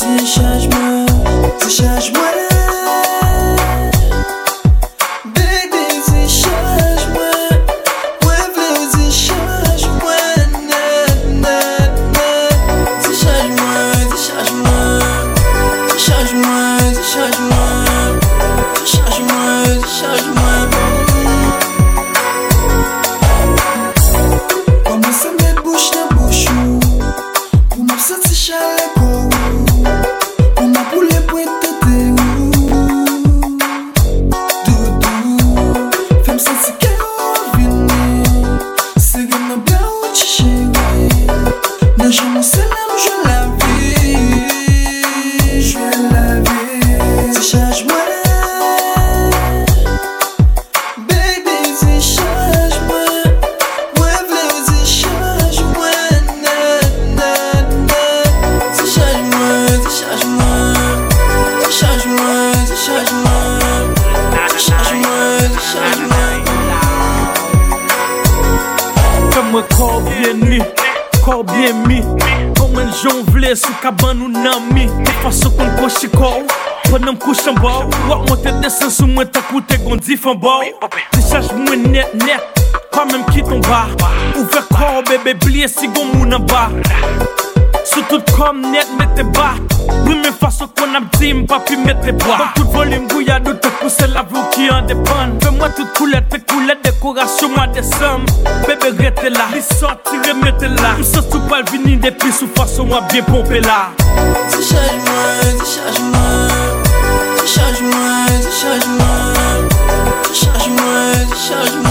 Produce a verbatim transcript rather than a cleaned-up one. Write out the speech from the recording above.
Décharge-moi, décharge-moi. Corps bien nu, corps bien mis. Comme un jongleur sous cabane ou nami. De façon qu'on coche corps, pendant me couche en bas. Ou monter descend sous moi, t'as coûté qu'on dit en bas. Décharge-moi net, net, pas même qui tombe bas. Ouvert corps, bébé, blié si gon moun en bas. Sous tout comme net, mettez bas. Première façon qu'on a dit, m'pas pu mettre bois. Dans tout volume, bouillard de te pousser la vie qui en dépend. Fais-moi toute coulette, tes coulettes, décoration, moi des sommes. Bébé, restez là, les sorties, remettez là. Tout ça, tout pas le venir depuis sous façon, moi bien pompé là. Décharge-moi, décharge-moi. Décharge-moi, décharge-moi. Décharge-moi, décharge-moi.